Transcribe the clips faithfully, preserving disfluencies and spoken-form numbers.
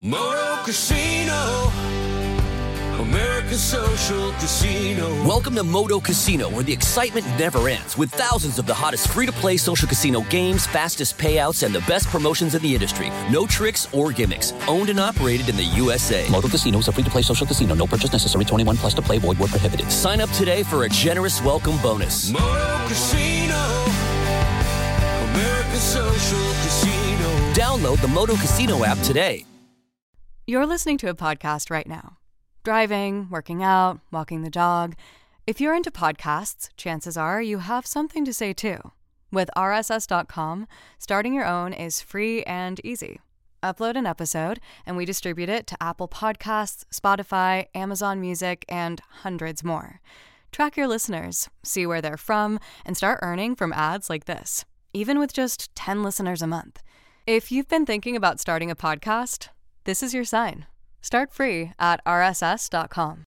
Moto Casino, America's social casino. Welcome to Moto Casino, where the excitement never ends, with thousands of the hottest free-to-play social casino games, fastest payouts, and the best promotions in the industry. No tricks or gimmicks. Owned and operated in the U S A. Moto Casino is a free-to-play social casino. No purchase necessary. twenty-one plus to play. Void where prohibited. Sign up today for a generous welcome bonus. Moto Casino, America's social casino. Download the Moto Casino app today. You're listening to a podcast right now. Driving, working out, walking the dog. If you're into podcasts, chances are you have something to say too. With R S S dot com, starting your own is free and easy. Upload an episode, and we distribute it to Apple Podcasts, Spotify, Amazon Music, and hundreds more. Track your listeners, see where they're from, and start earning from ads like this, even with just ten listeners a month. If you've been thinking about starting a podcast, this is your sign. Start free at R S S dot com.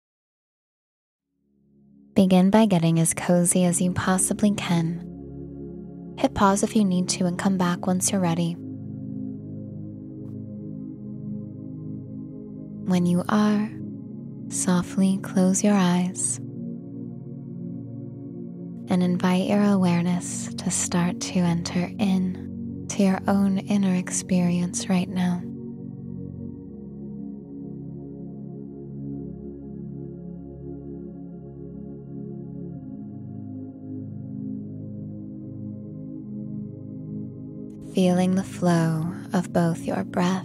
Begin by getting as cozy as you possibly can. Hit pause if you need to and come back once you're ready. When you are, softly close your eyes and invite your awareness to start to enter in to your own inner experience right now. Feeling the flow of both your breath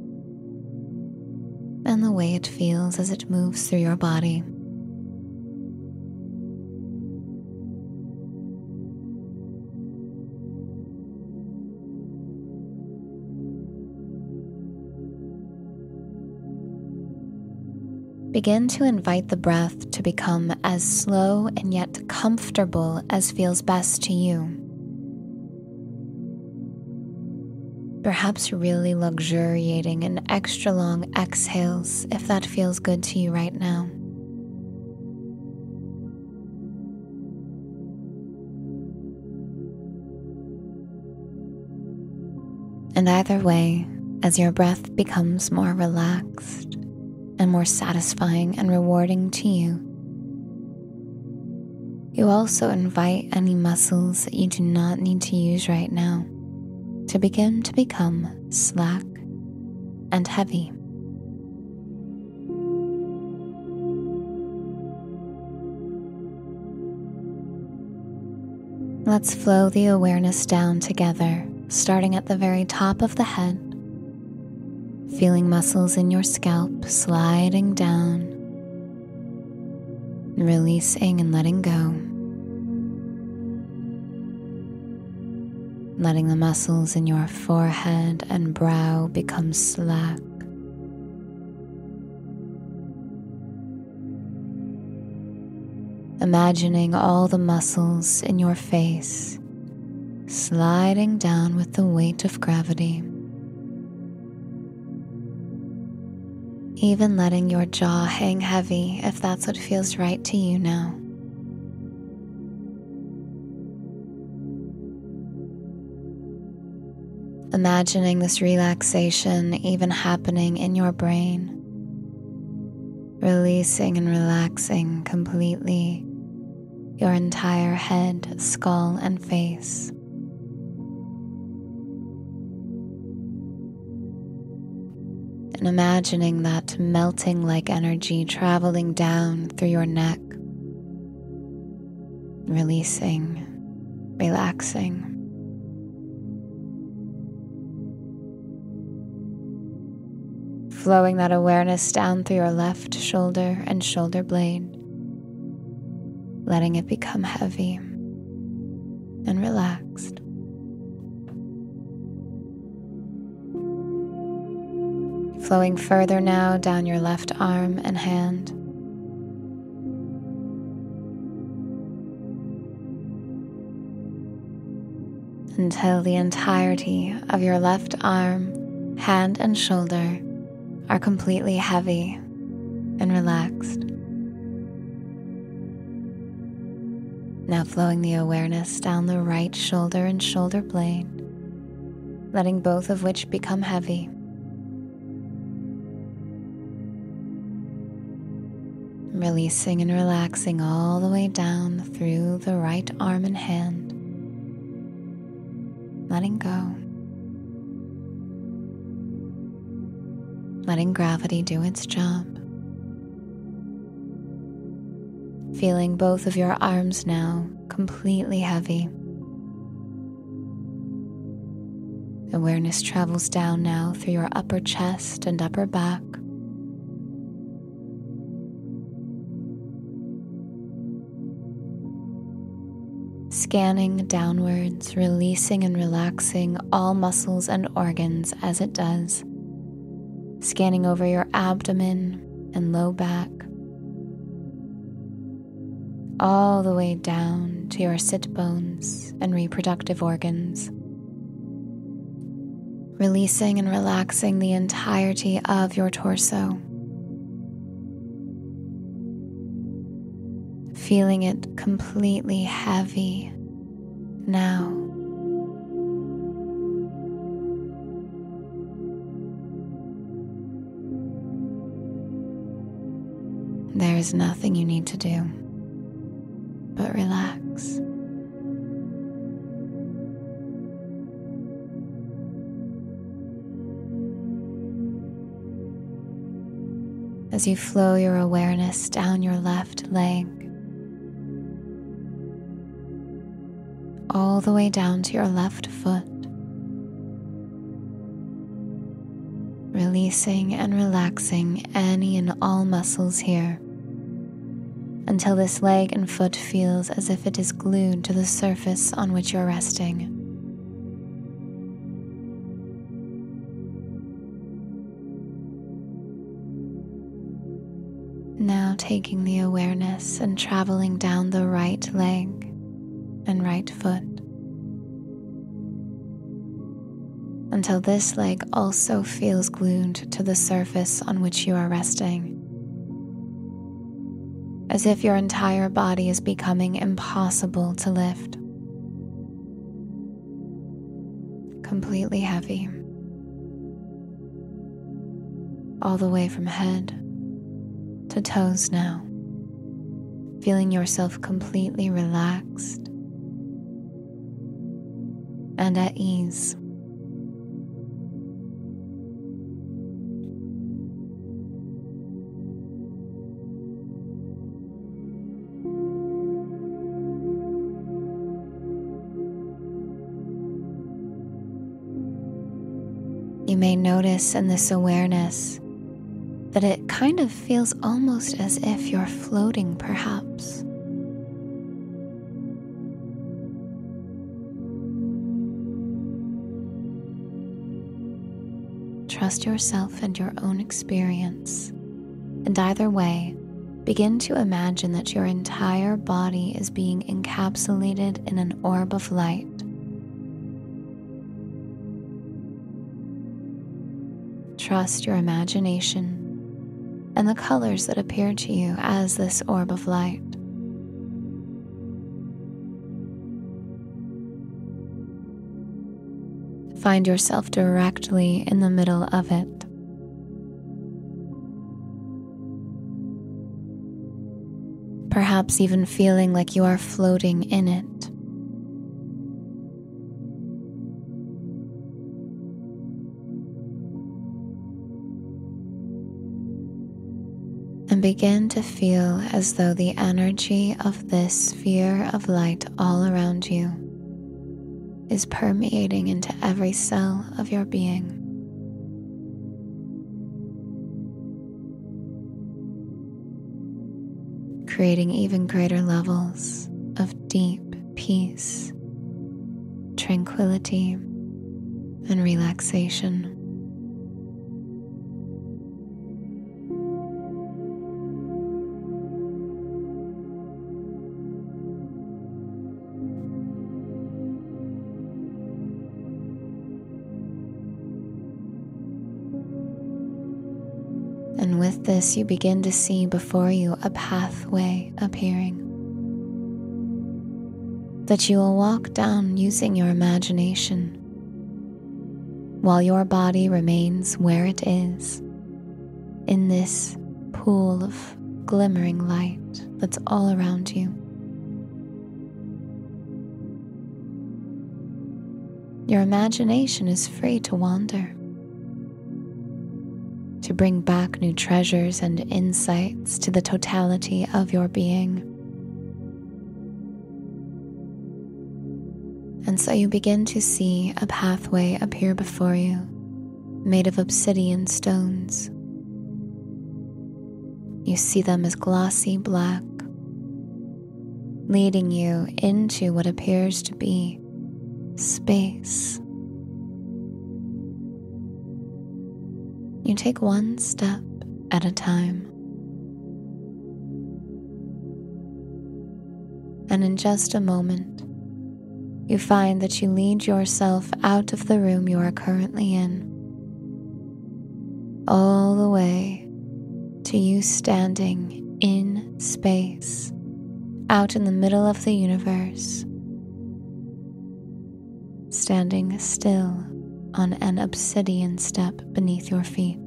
and the way it feels as it moves through your body. Begin to invite the breath to become as slow and yet comfortable as feels best to you. Perhaps really luxuriating in extra long exhales if that feels good to you right now. And either way, as your breath becomes more relaxed and more satisfying and rewarding to you, you also invite any muscles that you do not need to use right now to begin to become slack and heavy. Let's flow the awareness down together, starting at the very top of the head, feeling muscles in your scalp sliding down, releasing and letting go. Letting the muscles in your forehead and brow become slack. Imagining all the muscles in your face sliding down with the weight of gravity. Even letting your jaw hang heavy if that's what feels right to you now. Imagining this relaxation even happening in your brain, releasing and relaxing completely your entire head, skull, and face. And imagining that melting like energy traveling down through your neck, releasing, relaxing. Flowing that awareness down through your left shoulder and shoulder blade, letting it become heavy and relaxed. Flowing further now down your left arm and hand, until the entirety of your left arm, hand, and shoulder are completely heavy and relaxed. Now flowing the awareness down the right shoulder and shoulder blade, letting both of which become heavy. releasing and relaxing all the way down through the right arm and hand. Letting go. Letting gravity do its job. Feeling both of your arms now completely heavy. Awareness travels down now through your upper chest and upper back. Scanning downwards, releasing and relaxing all muscles and organs as it does. Scanning over your abdomen and low back, all the way down to your sit bones and reproductive organs. Releasing and relaxing the entirety of your torso. Feeling it completely heavy now. There is nothing you need to do but relax. As you flow your awareness down your left leg, all the way down to your left foot, releasing and relaxing any and all muscles here until this leg and foot feels as if it is glued to the surface on which you're resting. Now taking the awareness and traveling down the right leg and right foot until this leg also feels glued to the surface on which you are resting, as if your entire body is becoming impossible to lift, completely heavy, all the way from head to toes now, feeling yourself completely relaxed and at ease. You may notice in this awareness that it kind of feels almost as if you're floating, perhaps. Trust yourself and your own experience, and either way, begin to imagine that your entire body is being encapsulated in an orb of light. Trust your imagination and the colors that appear to you as this orb of light. Find yourself directly in the middle of it. Perhaps even feeling like you are floating in it. And begin to feel as though the energy of this sphere of light all around you is permeating into every cell of your being. Creating even greater levels of deep peace, tranquility, and relaxation. And with this, you begin to see before you a pathway appearing that you will walk down using your imagination while your body remains where it is in this pool of glimmering light that's all around you. Your imagination is free to wander, to bring back new treasures and insights to the totality of your being. And so you begin to see a pathway appear before you, made of obsidian stones. You see them as glossy black, leading you into what appears to be space. You take one step at a time. And in just a moment, you find that you lead yourself out of the room you are currently in, all the way to you standing in space, out in the middle of the universe, standing still on an obsidian step beneath your feet.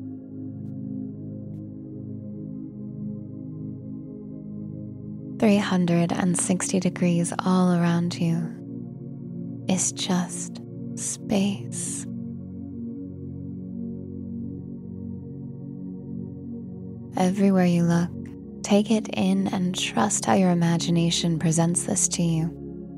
three hundred sixty degrees all around you is just space. Everywhere you look, take it in and trust how your imagination presents this to you.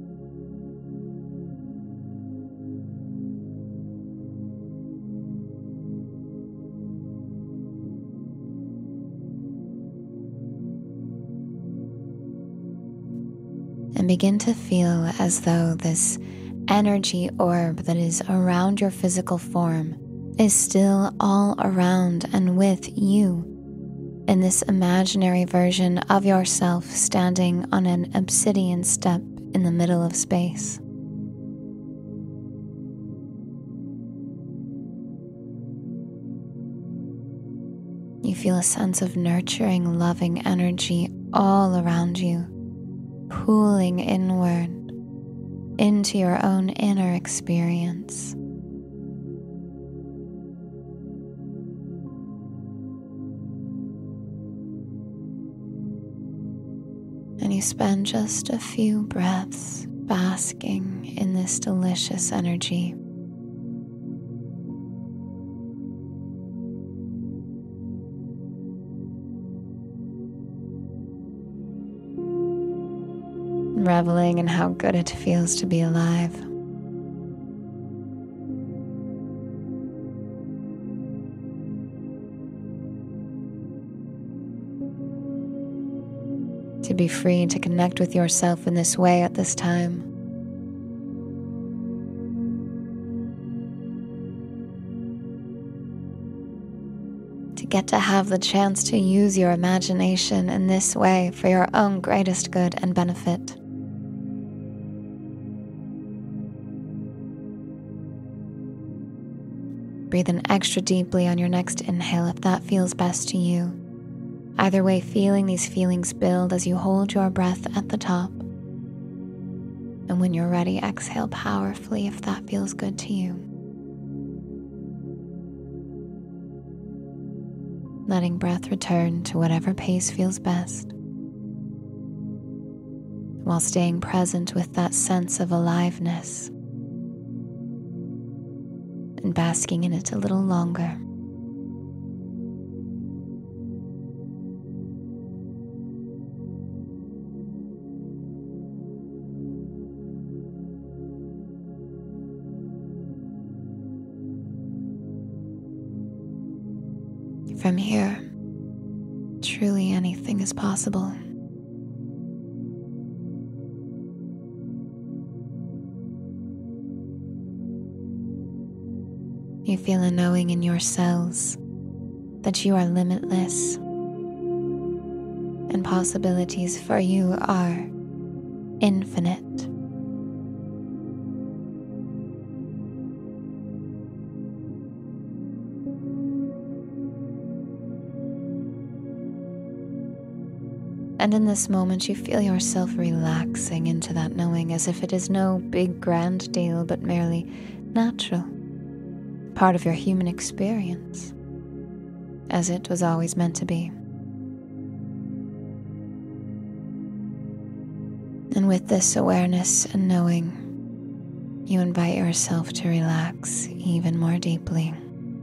And begin to feel as though this energy orb that is around your physical form is still all around and with you in this imaginary version of yourself standing on an obsidian step in the middle of space. You feel a sense of nurturing, loving energy all around you, pooling inward into your own inner experience. And you spend just a few breaths basking in this delicious energy. Reveling in how good it feels to be alive. To be free to connect with yourself in this way at this time. To get to have the chance to use your imagination in this way for your own greatest good and benefit. Breathe in extra deeply on your next inhale if that feels best to you. Either way, feeling these feelings build as you hold your breath at the top. And when you're ready, exhale powerfully if that feels good to you. Letting breath return to whatever pace feels best, while staying present with that sense of aliveness and basking in it a little longer. From here, truly anything is possible. You feel a knowing in your cells that you are limitless, and possibilities for you are infinite. And in this moment, you feel yourself relaxing into that knowing as if it is no big grand deal, but merely natural, part of your human experience, as it was always meant to be. And with this awareness and knowing, you invite yourself to relax even more deeply.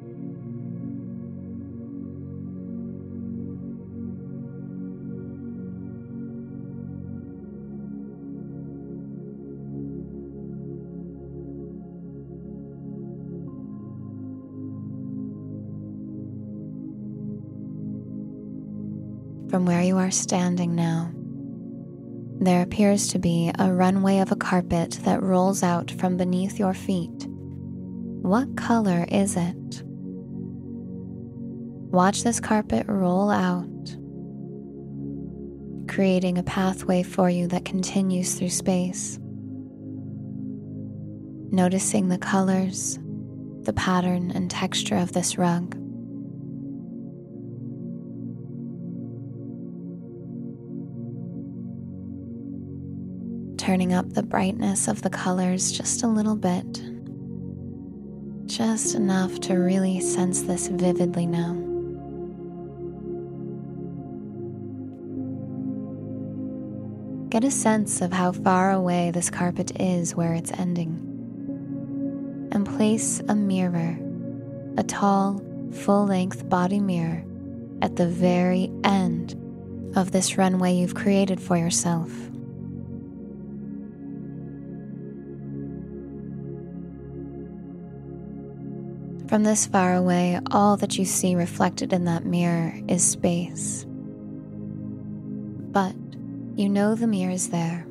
From where you are standing now, there appears to be a runway of a carpet that rolls out from beneath your feet. What color is it? Watch this carpet roll out, creating a pathway for you that continues through space. Noticing the colors, the pattern and texture of this rug. Turning up the brightness of the colors just a little bit. Just enough to really sense this vividly now. Get a sense of how far away this carpet is where it's ending. And place a mirror, a tall, full-length body mirror, at the very end of this runway you've created for yourself. From this far away, all that you see reflected in that mirror is space. But you know the mirror is there.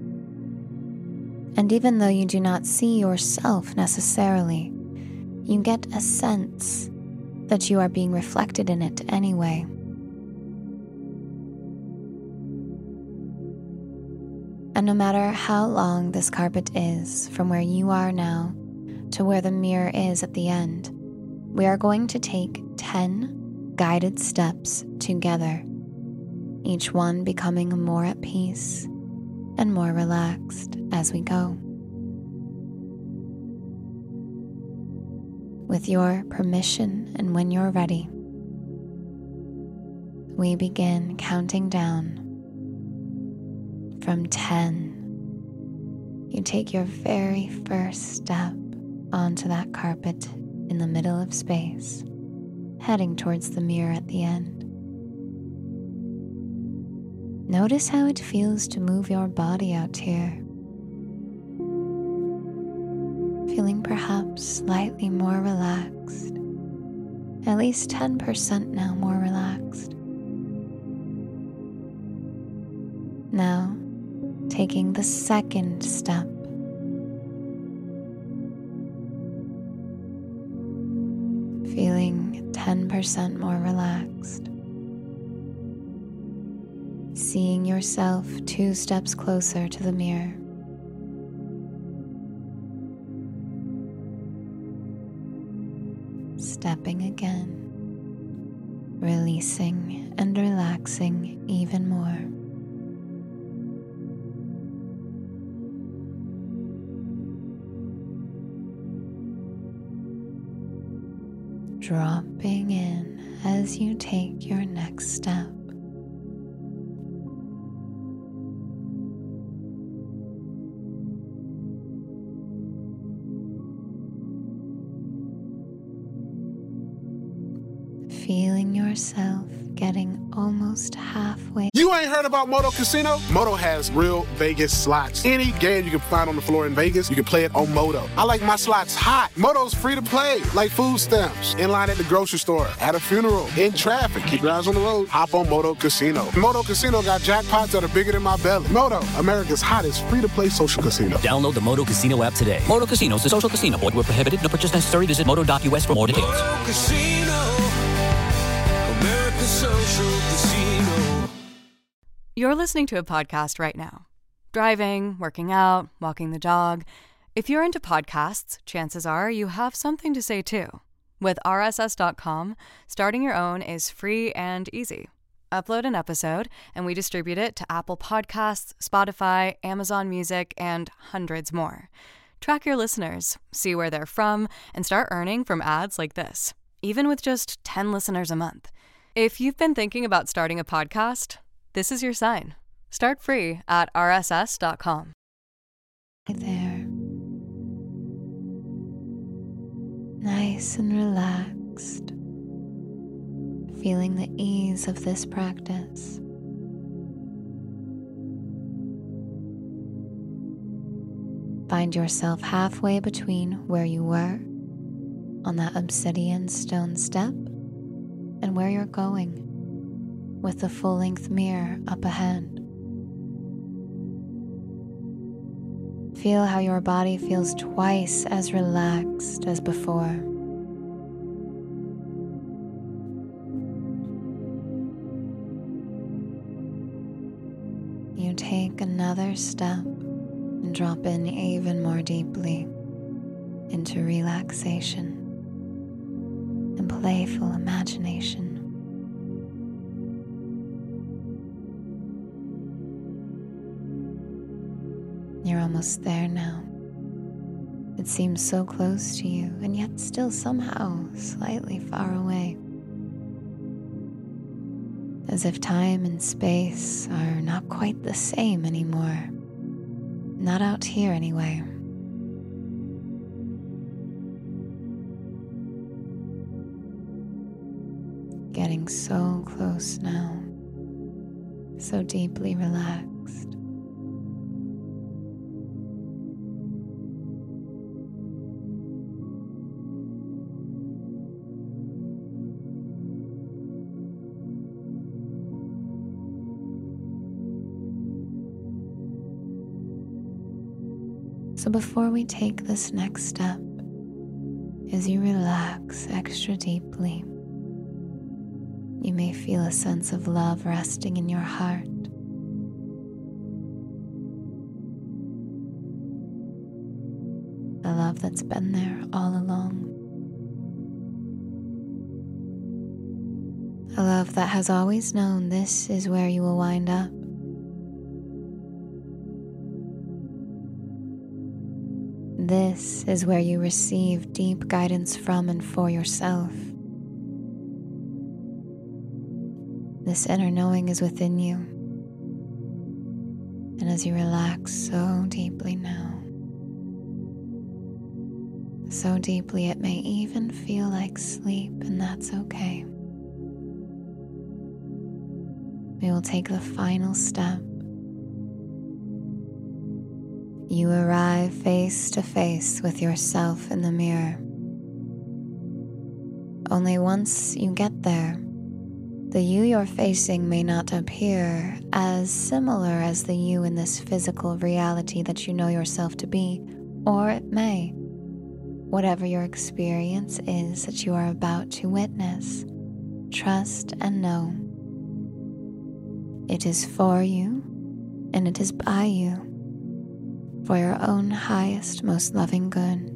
And even though you do not see yourself necessarily, you get a sense that you are being reflected in it anyway. And no matter how long this carpet is from where you are now to where the mirror is at the end, we are going to take ten guided steps together, each one becoming more at peace and more relaxed as we go. With your permission and when you're ready, we begin counting down from ten. You take your very first step onto that carpet in the middle of space, heading towards the mirror at the end. Notice how it feels to move your body out here. Feeling perhaps slightly more relaxed, at least ten percent now more relaxed. Now, taking the second step. Feeling ten percent more relaxed. Seeing yourself two steps closer to the mirror. Stepping again. Releasing and relaxing even more. Dropping in as you take your next step. Feeling yourself getting almost halfway. You ain't heard about Moto Casino? Moto has real Vegas slots. Any game you can find on the floor in Vegas, you can play it on Moto. I like my slots hot. Moto's free to play, like food stamps. In line at the grocery store, at a funeral, in traffic. Keep your eyes on the road. Hop on Moto Casino. Moto Casino got jackpots that are bigger than my belly. Moto, America's hottest free-to-play social casino. Download the Moto Casino app today. Moto Casino is a social casino. Void where prohibited. No purchase necessary. Visit moto dot U S for more details. Moto Casino, America's social casino. You're listening to a podcast right now. Driving, working out, walking the dog. If you're into podcasts, chances are you have something to say too. With R S S dot com, starting your own is free and easy. Upload an episode, and we distribute it to Apple Podcasts, Spotify, Amazon Music, and hundreds more. Track your listeners, see where they're from, and start earning from ads like this, even with just ten listeners a month. If you've been thinking about starting a podcast, this is your sign. Start free at r s s dot com. There. Nice and relaxed. Feeling the ease of this practice. Find yourself halfway between where you were on that obsidian stone step and where you're going with the full-length mirror up ahead. Feel how your body feels twice as relaxed as before. You take another step and drop in even more deeply into relaxation and playful imagination. You're almost there now. It seems so close to you, and yet still somehow slightly far away. As if time and space are not quite the same anymore. Not out here anyway. Getting so close now. So deeply relaxed. So before we take this next step, as you relax extra deeply, you may feel a sense of love resting in your heart. A love that's been there all along. A love that has always known this is where you will wind up. This is where you receive deep guidance from and for yourself. This inner knowing is within you. And as you relax so deeply now, so deeply it may even feel like sleep, and that's okay. We will take the final step. You arrive face to face with yourself in the mirror. Only once you get there, the you you're facing may not appear as similar as the you in this physical reality that you know yourself to be, or it may. Whatever your experience is that you are about to witness, trust and know. It is for you, and it is by you. For your own highest, most loving good.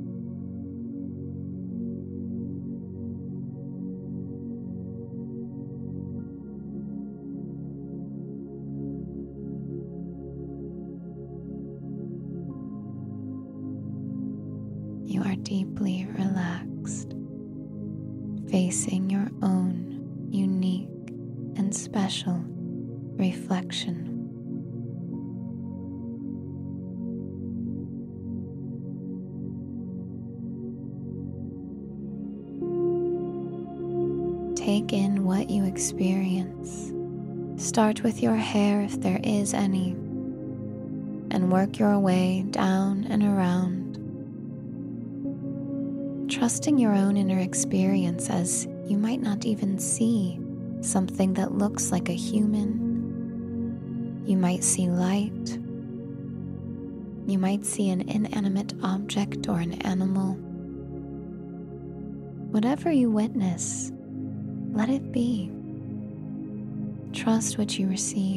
You are deeply relaxed, facing your own unique and special reflection. Take in what you experience. Start with your hair if there is any, and work your way down and around. Trusting your own inner experience, as you might not even see something that looks like a human. You might see light. You might see an inanimate object or an animal. Whatever you witness, let it be. Trust what you receive.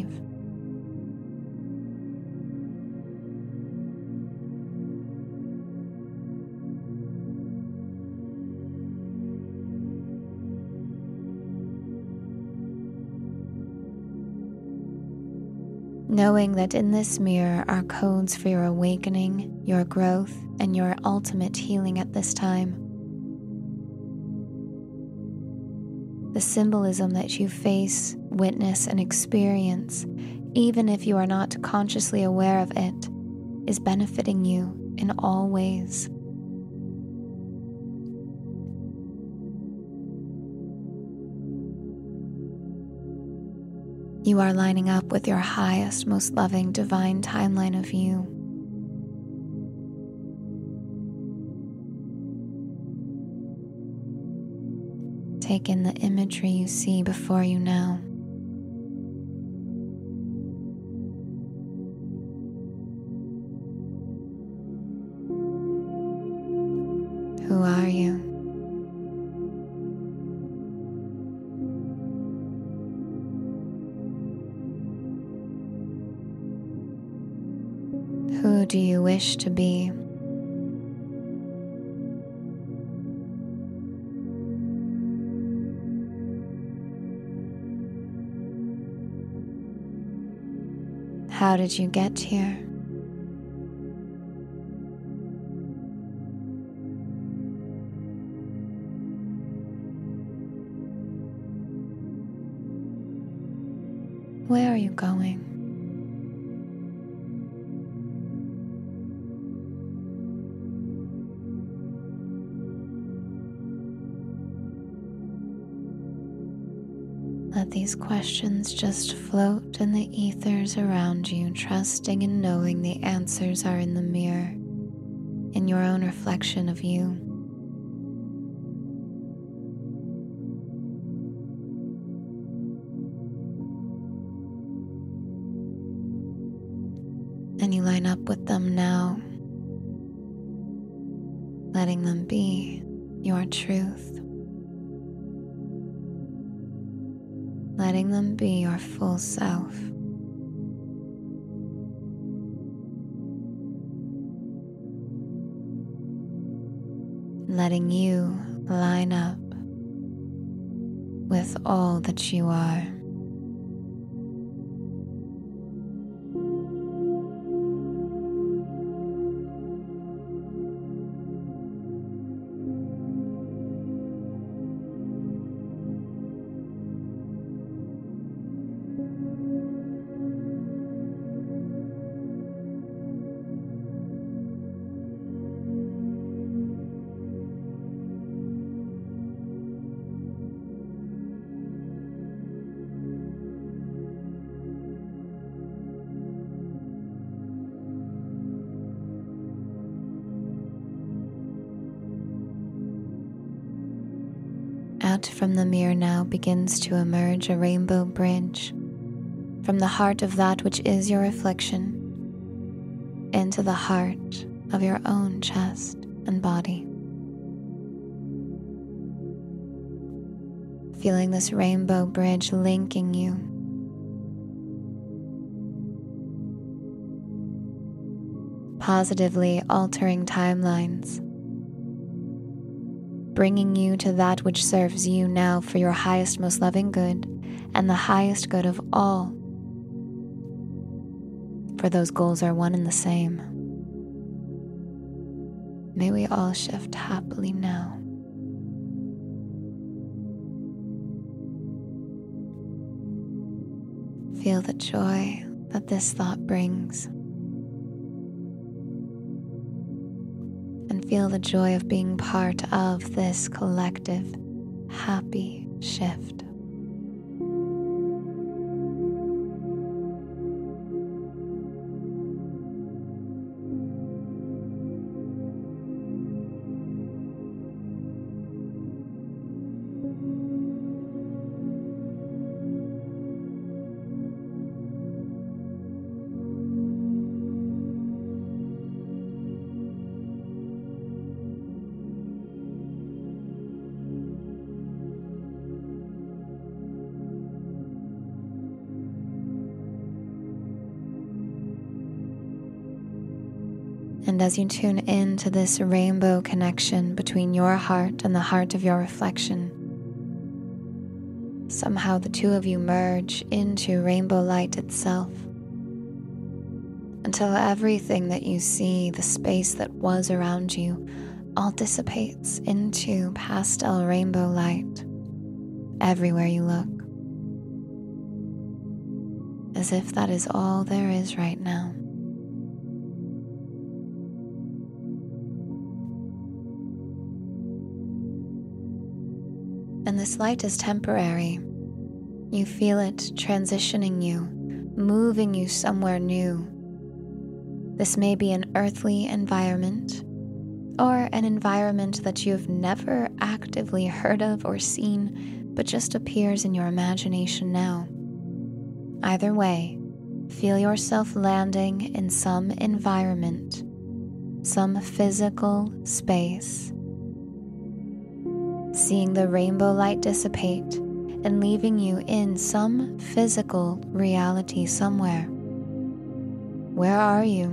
Knowing that in this mirror are codes for your awakening, your growth, and your ultimate healing at this time. The symbolism that you face, witness, and experience even if you are not consciously aware of it, is benefiting you in all ways. You are lining up with your highest, most loving, divine timeline of you. Take in the imagery you see before you now. Who are you? Who do you wish to be? How did you get here? Where are you going? Let these questions just float in the ethers around you, trusting and knowing the answers are in the mirror, in your own reflection of you. And you line up with them now, letting them be your truth. Letting them be your full self. Letting you line up with all that you are. Out from the mirror now begins to emerge a rainbow bridge from the heart of that which is your reflection into the heart of your own chest and body. Feeling this rainbow bridge linking you. Positively altering timelines. Bringing you to that which serves you now for your highest, most loving good and the highest good of all. For those goals are one and the same. May we all shift happily now. Feel the joy that this thought brings. And feel the joy of being part of this collective, happy shift. And as you tune in to this rainbow connection between your heart and the heart of your reflection, somehow the two of you merge into rainbow light itself, until everything that you see, the space that was around you, all dissipates into pastel rainbow light everywhere you look. as if that is all there is right now. And this light is temporary. You feel it transitioning you, moving you somewhere new. This may be an earthly environment, or an environment that you've never actively heard of or seen, but just appears in your imagination now. Either way, feel yourself landing in some environment, some physical space. Seeing the rainbow light dissipate and leaving you in some physical reality somewhere. Where are you?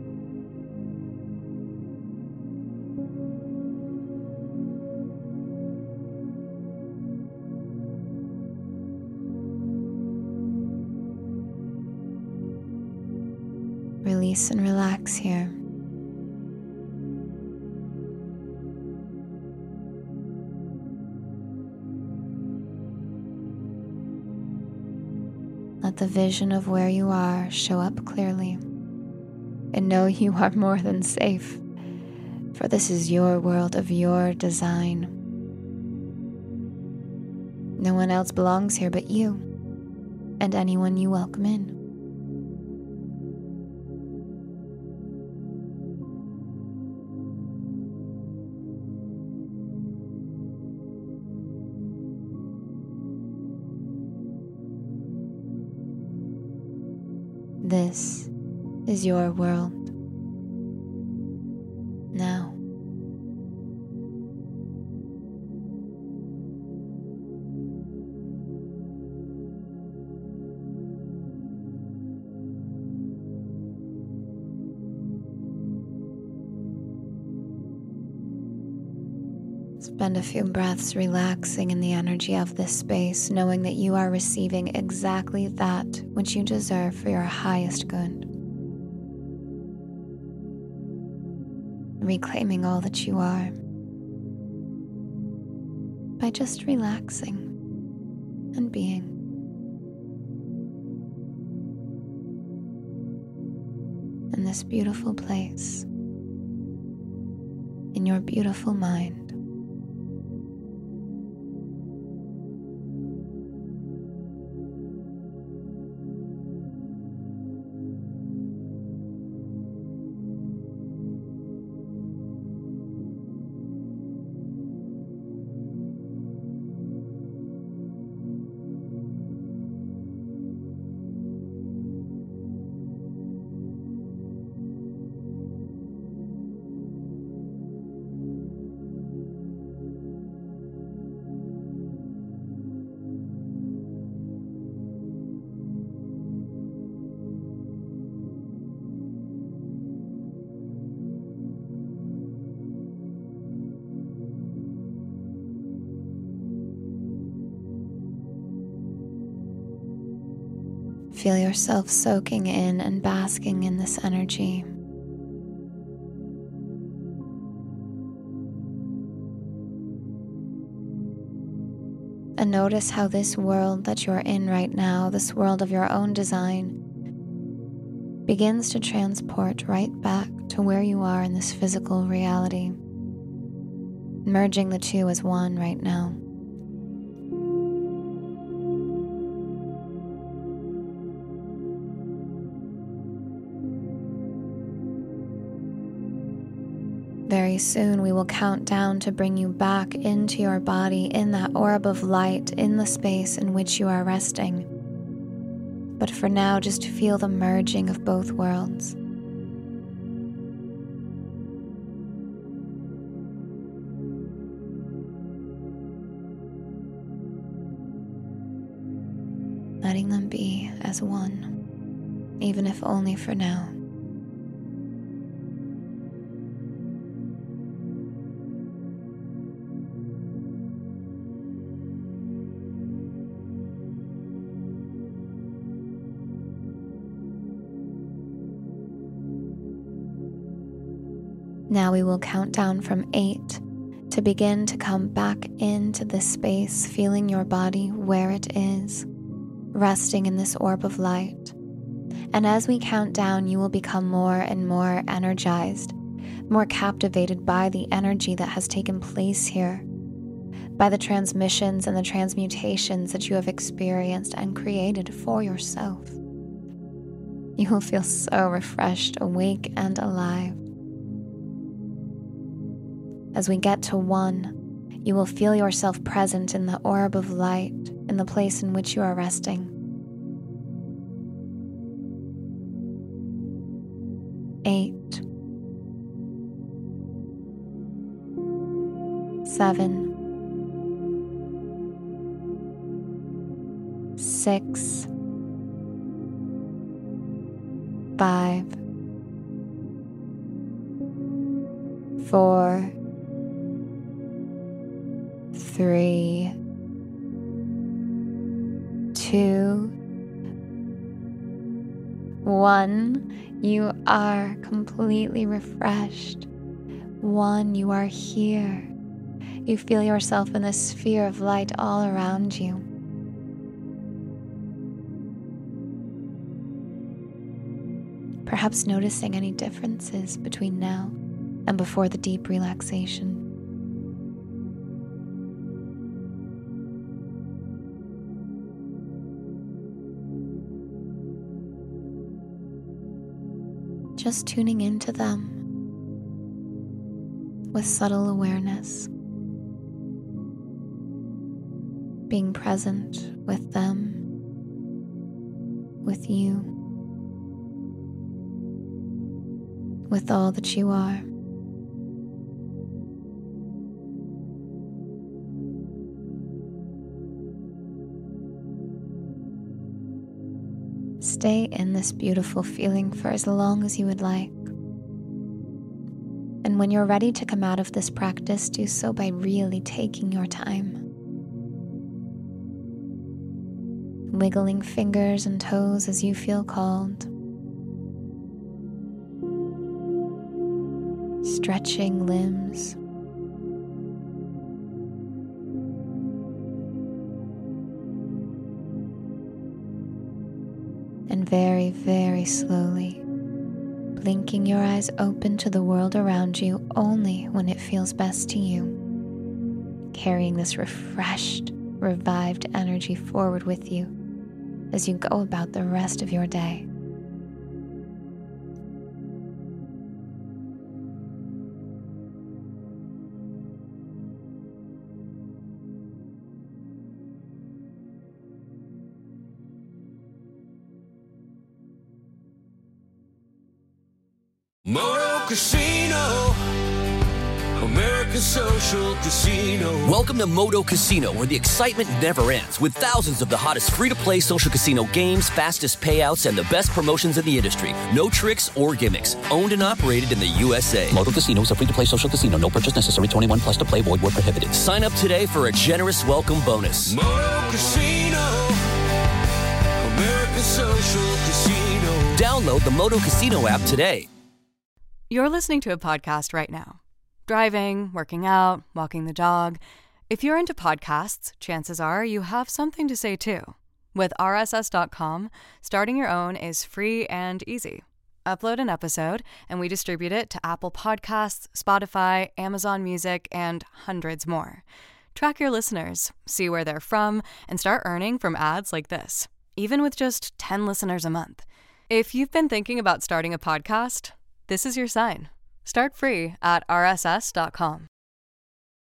Release and relax here. Let the vision of where you are show up clearly, and know you are more than safe, for this is your world of your design. No one else belongs here but you, and anyone you welcome in. This is your world. Now. Spend a few breaths relaxing in the energy of this space, knowing that you are receiving exactly that which you deserve for your highest good. Reclaiming all that you are by just relaxing and being. In this beautiful place, in your beautiful mind. Feel yourself soaking in and basking in this energy. And notice how this world that you're in right now, this world of your own design, begins to transport right back to where you are in this physical reality, merging the two as one right now. Very soon we will count down to bring you back into your body in that orb of light in the space in which you are resting. But for now, just feel the merging of both worlds. Letting them be as one, even if only for now. Now we will count down from eight to begin to come back into this space, feeling your body where it is, resting in this orb of light, And as we count down, you will become more and more energized, more captivated by the energy that has taken place here, by the transmissions and the transmutations that you have experienced and created for yourself. You will feel so refreshed, awake, and alive. As we get to one, you will feel yourself present in the orb of light in the place in which you are resting. Eight, seven, six, five, four, three, two, one. You are completely refreshed. One, you are here. You feel yourself in a sphere of light all around you. Perhaps noticing any differences between now and before the deep relaxation. Just tuning into them with subtle awareness, being present with them, with you, with all that you are. Stay in this beautiful feeling for as long as you would like. And when you're ready to come out of this practice, do so by really taking your time. Wiggling fingers and toes as you feel called. Stretching limbs. And very, very slowly, blinking your eyes open to the world around you only when it feels best to you, carrying this refreshed, revived energy forward with you as you go about the rest of your day. Moto Casino, America's social casino. Welcome to Moto Casino, where the excitement never ends, with thousands of the hottest free-to-play social casino games, fastest payouts, and the best promotions in the industry. No tricks or gimmicks. Owned and operated in the U S A. Moto Casino is a free-to-play social casino. No purchase necessary. twenty-one plus to play. Void where prohibited. Sign up today for a generous welcome bonus. Moto Casino, America's social casino. Download the Moto Casino app today. You're listening to a podcast right now. Driving, working out, walking the dog. If you're into podcasts, chances are you have something to say too. With R S S dot com, starting your own is free and easy. Upload an episode, and we distribute it to Apple Podcasts, Spotify, Amazon Music, and hundreds more. Track your listeners, see where they're from, and start earning from ads like this, even with just ten listeners a month. If you've been thinking about starting a podcast, this is your sign. Start free at R S S dot com.